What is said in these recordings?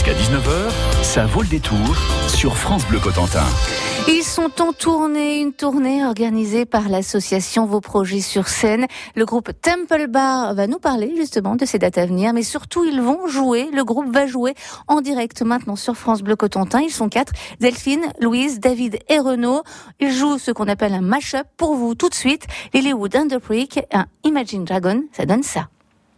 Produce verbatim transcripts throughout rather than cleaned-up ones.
Jusqu'à dix-neuf heures, ça vaut le détour sur France Bleu Cotentin. Ils sont en tournée, une tournée organisée par l'association Vos Projets sur Scène. Le groupe Temple Bar va nous parler justement de ces dates à venir, mais surtout ils vont jouer, le groupe va jouer en direct maintenant sur France Bleu Cotentin. Ils sont quatre, Delphine, Louise, David et Renaud. Ils jouent ce qu'on appelle un mash-up pour vous tout de suite. Lilywood and the Prick, un Imagine Dragon, ça donne ça.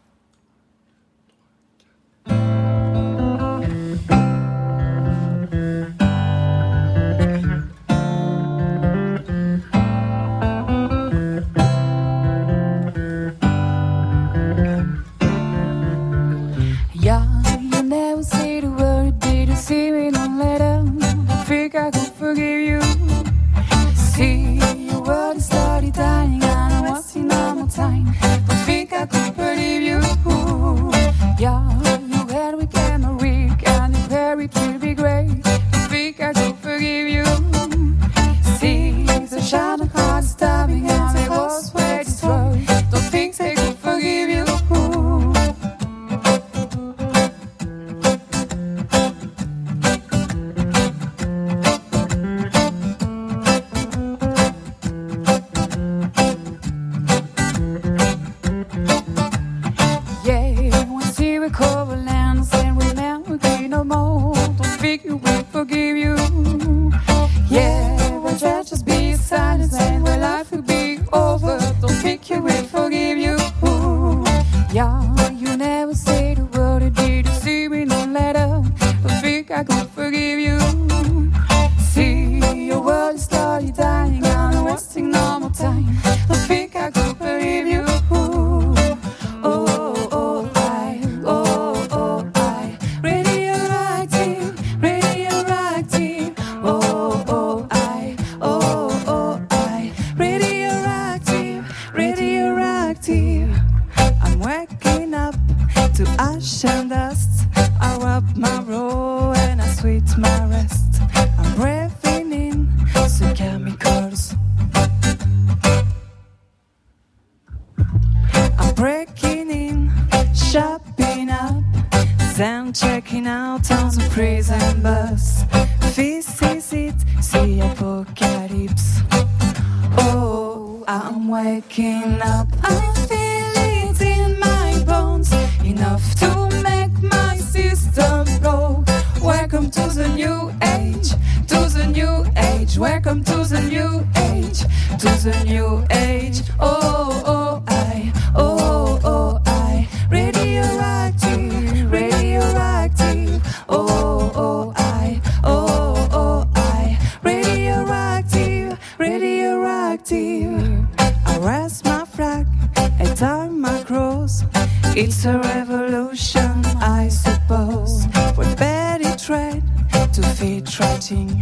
It's a revolution, I suppose. We're very trade to fit writing.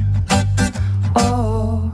Oh,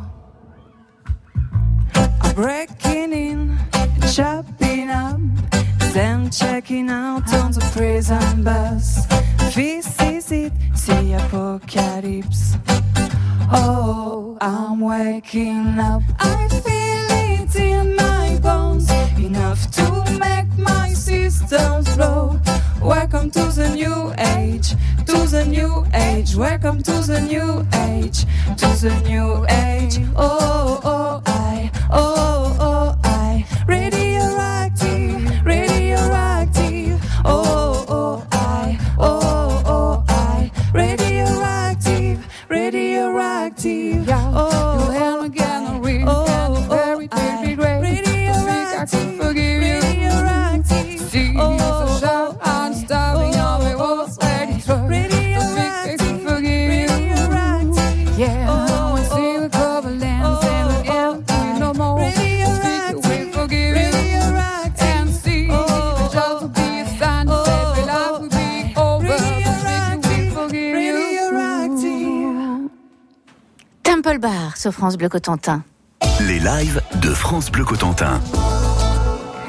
I'm breaking in, chopping up, then checking out on the prison bus. This is it, the apocalypse. Oh, I'm waking up. I feel it in my bones, enough to make my systems blow. Welcome to the new age, to the new age. Welcome to the new age, to the new age. Oh, oh, I, oh, oh, I. Radioactive, radioactive. Oh, oh, I, oh, oh, I. Radioactive, radioactive. Oh, you have again a real oh, very baby great. Radioactive, forgive you. Radioactive, see the show and starving of it was ready. Radioactive, forgive you. Yeah, I want to see the cover lens and again no more. Radioactive, we forgive you. And see the show to be a sign to say the life will be over. Radioactive, we forgive you. Temple Bar sur France Bleu Cotentin. Les lives de France Bleu Cotentin.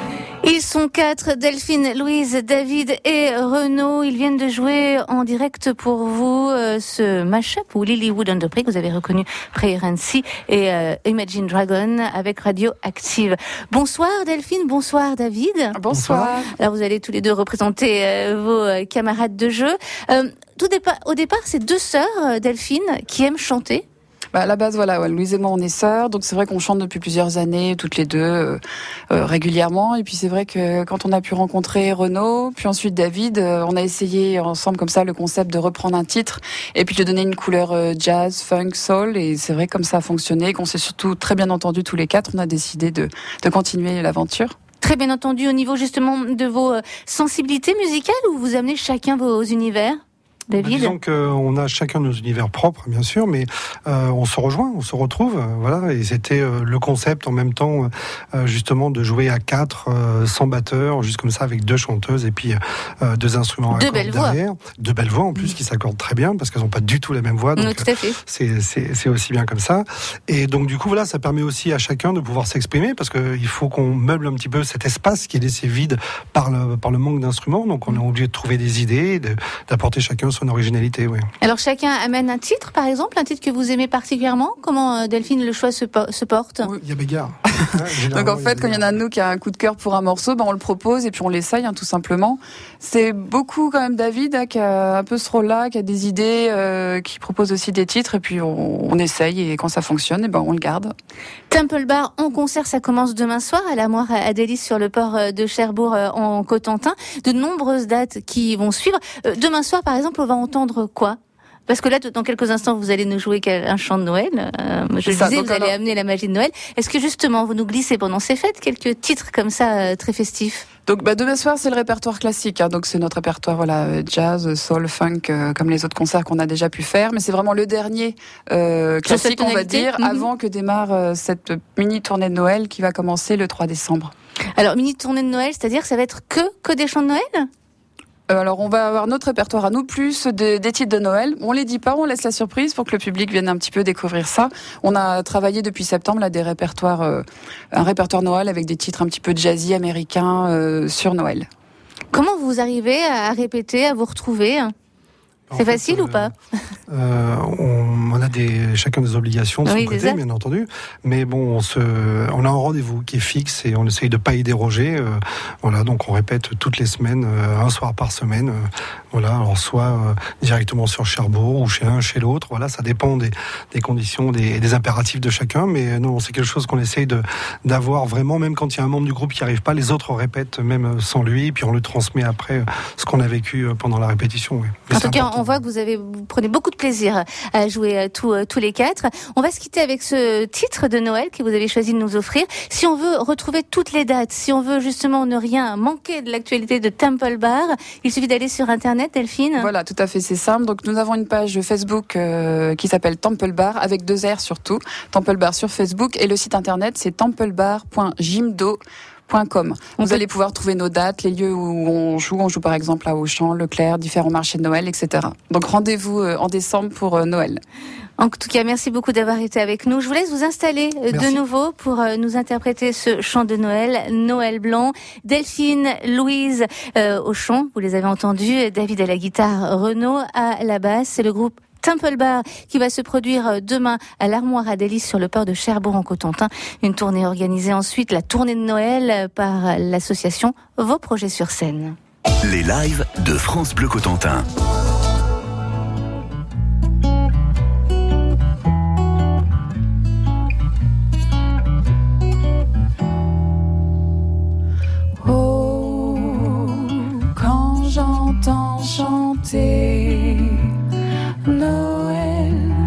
Ils sont quatre, Delphine, Louise, David et Renaud. Ils viennent de jouer en direct pour vous euh, ce mash-up où Lilywood and the Prick, vous avez reconnu Prayer and Sea et euh, Imagine Dragon avec Radioactive. Bonsoir Delphine, bonsoir David. Bonsoir. Alors vous allez tous les deux représenter euh, vos euh, camarades de jeu. Euh, tout départ, au départ, c'est deux sœurs, Delphine, qui aiment chanter. Bah à la base, voilà, ouais, Louise et moi, on est sœurs, donc c'est vrai qu'on chante depuis plusieurs années, toutes les deux, euh, euh, régulièrement. Et puis c'est vrai que quand on a pu rencontrer Renaud, puis ensuite David, euh, on a essayé ensemble comme ça le concept de reprendre un titre et puis de donner une couleur euh, jazz, funk, soul. Et c'est vrai comme ça a fonctionné, qu'on s'est surtout très bien entendu tous les quatre. On a décidé de, de continuer l'aventure. Très bien entendu, au niveau justement de vos euh, sensibilités musicales, où vous amenez chacun vos univers. David. Bah, disons qu'on a chacun nos univers propres, bien sûr, mais euh, on se rejoint, on se retrouve, euh, voilà. Et c'était euh, le concept en même temps, euh, justement, de jouer à quatre, euh, sans batteur, juste comme ça, avec deux chanteuses et puis euh, deux instruments à deux cordes belles derrière, voix. deux belles voix en plus mmh. qui s'accordent très bien parce qu'elles n'ont pas du tout la même voix. Donc oui, tout à fait. C'est, c'est, c'est aussi bien comme ça. Et donc du coup, voilà, ça permet aussi à chacun de pouvoir s'exprimer parce que il faut qu'on meuble un petit peu cet espace qui est laissé vide par le par le manque d'instruments. Donc on est obligé de trouver des idées, de, d'apporter chacun son originalité. Oui. Alors chacun amène un titre, par exemple, un titre que vous aimez particulièrement. Comment, Delphine, le choix se, po- se porte ? Oui, il y a Bégard. Donc en fait, quand il y en a un de nous qui a un coup de cœur pour un morceau, ben on le propose et puis on l'essaye, hein, tout simplement. C'est beaucoup quand même David hein, qui a un peu ce rôle-là, qui a des idées, euh, qui propose aussi des titres et puis on, on essaye et quand ça fonctionne, et ben on le garde. Temple Bar en concert, ça commence demain soir à la Moire à Délices sur le port de Cherbourg en Cotentin. De nombreuses dates qui vont suivre. Demain soir, par exemple, on va entendre quoi ? Parce que là, dans quelques instants, vous allez nous jouer un chant de Noël. Euh, je le disais, vous allez alors... amener la magie de Noël. Est-ce que justement, vous nous glissez pendant ces fêtes quelques titres comme ça, euh, très festifs ? Donc, bah, demain soir, c'est le répertoire classique. Hein, donc, c'est notre répertoire, voilà, jazz, soul, funk, euh, comme les autres concerts qu'on a déjà pu faire. Mais c'est vraiment le dernier euh, classique, on va dire, mm-hmm. avant que démarre euh, cette mini tournée de Noël qui va commencer le trois décembre. Alors, mini tournée de Noël, c'est-à-dire, ça va être que que des chants de Noël ? Alors on va avoir notre répertoire à nous, plus de, des titres de Noël. On les dit pas, on laisse la surprise pour que le public vienne un petit peu découvrir ça. On a travaillé depuis septembre là des répertoires, euh, un répertoire Noël avec des titres un petit peu jazzy américains euh, sur Noël. Comment vous arrivez à répéter, à vous retrouver ? C'est fait, facile euh, ou pas euh, on, on a des, chacun des obligations de oui, son côté, bien entendu. Mais bon, on, se, on a un rendez-vous qui est fixe et on essaye de pas y déroger. Euh, voilà, donc on répète toutes les semaines, euh, un soir par semaine. Euh, voilà, alors soit euh, directement sur Cherbourg ou chez l'un, chez l'autre. Voilà, ça dépend des, des conditions, des, des impératifs de chacun. Mais non, c'est quelque chose qu'on essaye de, d'avoir vraiment, même quand il y a un membre du groupe qui arrive pas, les autres répètent même sans lui, puis on le transmet après ce qu'on a vécu pendant la répétition. Oui. En tout cas, on voit que vous avez, vous prenez beaucoup de plaisir à jouer tous, tous les quatre. On va se quitter avec ce titre de Noël que vous avez choisi de nous offrir. Si on veut retrouver toutes les dates, si on veut justement ne rien manquer de l'actualité de Temple Bar, il suffit d'aller sur Internet, Delphine. Voilà, tout à fait, c'est simple. Donc nous avons une page Facebook euh, qui s'appelle Temple Bar, avec deux R surtout. Temple Bar sur Facebook et le site Internet c'est templebar point jimdo point com. Vous peut... allez pouvoir trouver nos dates, les lieux où on joue. On joue par exemple à Auchan, Leclerc, différents marchés de Noël, et cetera. Donc rendez-vous en décembre pour Noël. En tout cas, merci beaucoup d'avoir été avec nous. Je vous laisse vous installer merci. de nouveau pour nous interpréter ce chant de Noël, Noël blanc. Delphine, Louise euh, au chant, vous les avez entendus, David à la guitare, Renaud à la basse. C'est le groupe Temple Bar qui va se produire demain à l'Armoire à Délices sur le port de Cherbourg en Cotentin. Une tournée organisée ensuite, la tournée de Noël par l'association Vos Projets sur Scène. Les lives de France Bleu Cotentin. Oh, quand j'entends chanter